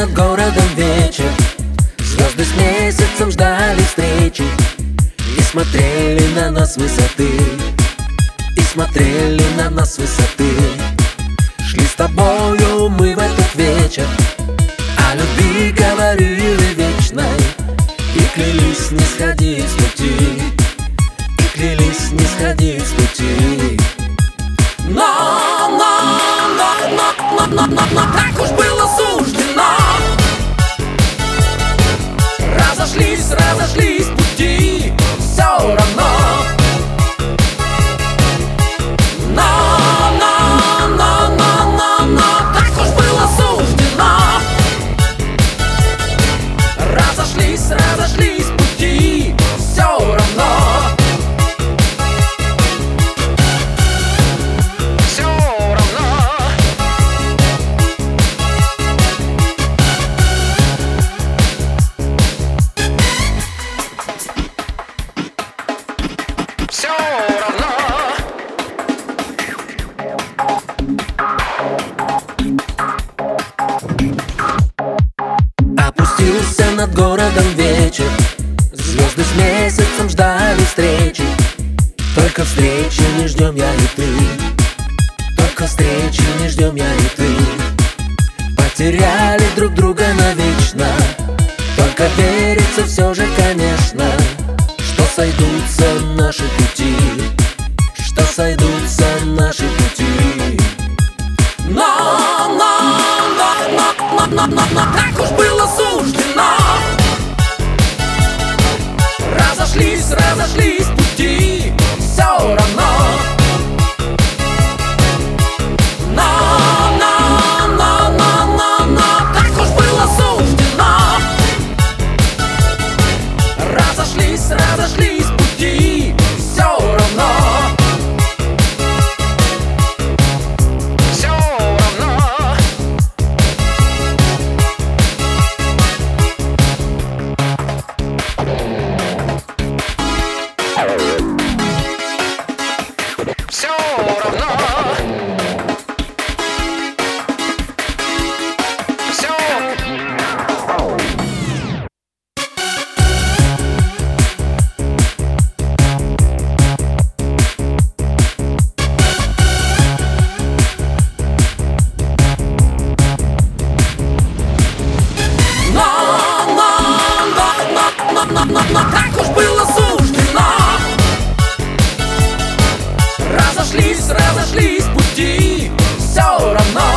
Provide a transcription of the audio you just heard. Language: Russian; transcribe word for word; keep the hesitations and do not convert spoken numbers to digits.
над городом вечер. Звезды с месяцем ждали встречи и смотрели на нас с высоты, и смотрели на нас с высоты. Шли с тобою мы в этот вечер, о любви говорили вечной, и клялись не сходить с пути, и клялись не сходить с пути. Но, но, но, но, но, но, но, но так уж было суждено. Разошлись, разошлись пути, все равно. Но, но, но, но, но, но так уж было суждено. Разошлись, разошлись пути, все равно. Опустился над городом вечер, звезды с месяцем ждали встречи. Только встречи не ждем я и ты, только встречи не ждем я и ты. Потеряли друг друга навечно, только верится все же, конечно, что сойдутся наши пути, что сойдутся наши пути. Но, но, но, но, но, но, но так уж было суждено. Разошлись, разошлись пути, все равно. Но, но, но, но, но, но так уж было суждено. Разошлись, разошлись пути, все равно. Но, но, но так уж было суждено. Разошлись, разошлись пути, все равно.